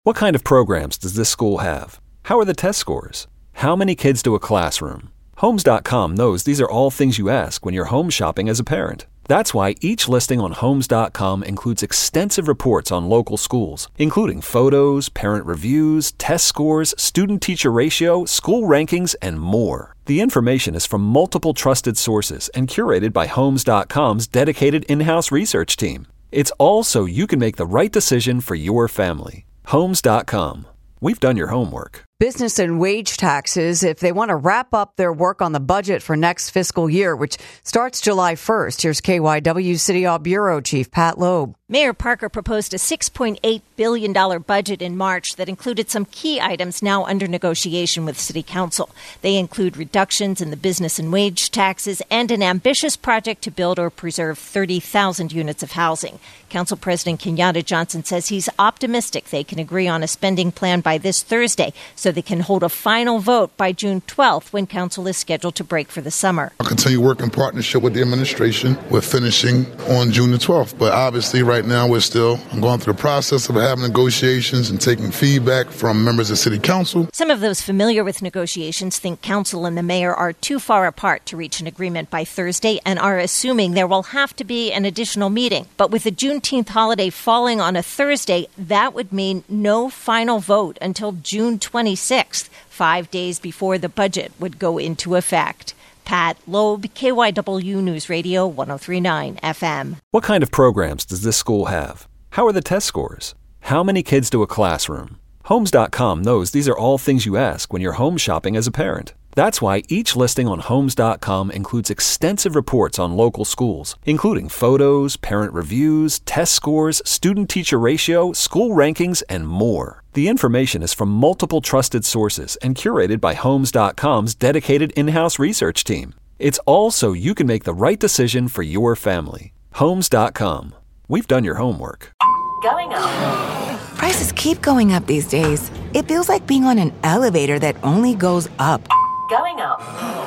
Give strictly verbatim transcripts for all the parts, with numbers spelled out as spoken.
What kind of programs does this school have? How are the test scores? How many kids do a classroom? Homes dot com knows these are all things you ask when you're home shopping as a parent. That's why each listing on Homes dot com includes extensive reports on local schools, including photos, parent reviews, test scores, student-teacher ratio, school rankings, and more. The information is from multiple trusted sources and curated by Homes dot com's dedicated in-house research team. It's all so you can make the right decision for your family. Homes dot com. We've done your homework. Business and wage taxes, if they want to wrap up their work on the budget for next fiscal year, which starts July first. Here's K Y W City Hall Bureau Chief Pat Loeb. Mayor Parker proposed a six point eight billion dollars budget in March that included some key items now under negotiation with City Council. They include reductions in the business and wage taxes and an ambitious project to build or preserve thirty thousand units of housing. Council President Kenyatta Johnson says he's optimistic they can agree on a spending plan by this Thursday so they can hold a final vote by June twelfth when Council is scheduled to break for the summer. I'll continue working in partnership with the administration. We're finishing on June the twelfth, but obviously right now we're still going through the process of having negotiations and taking feedback from members of City Council. Some of those familiar with negotiations think Council and the mayor are too far apart to reach an agreement by Thursday and are assuming there will have to be an additional meeting. But with the Juneteenth holiday falling on a Thursday, that would mean no final vote until June twenty-sixth, five days before the budget would go into effect. Pat Loeb, K Y W News Radio one oh three point nine F M. What kind of programs does this school have? How are the test scores? How many kids do a classroom? Homes dot com knows these are all things you ask when you're home shopping as a parent. That's why each listing on Homes dot com includes extensive reports on local schools, including photos, parent reviews, test scores, student-teacher ratio, school rankings, and more. The information is from multiple trusted sources and curated by Homes dot com's dedicated in-house research team. It's all so you can make the right decision for your family. Homes dot com. We've done your homework. Going up. Prices keep going up these days. It feels like being on an elevator that only goes up. Going up.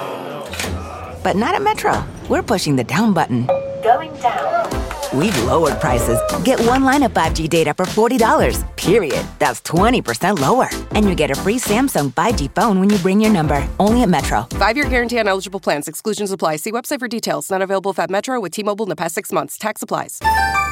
But not at Metro. We're pushing the down button. Going down. We've lowered prices. Get one line of five G data for forty dollars, period. That's twenty percent lower. And you get a free Samsung five G phone when you bring your number. Only at Metro. Five-year guarantee on eligible plans. Exclusions apply. See website for details. Not available at Metro with T-Mobile in the past six months. Tax applies.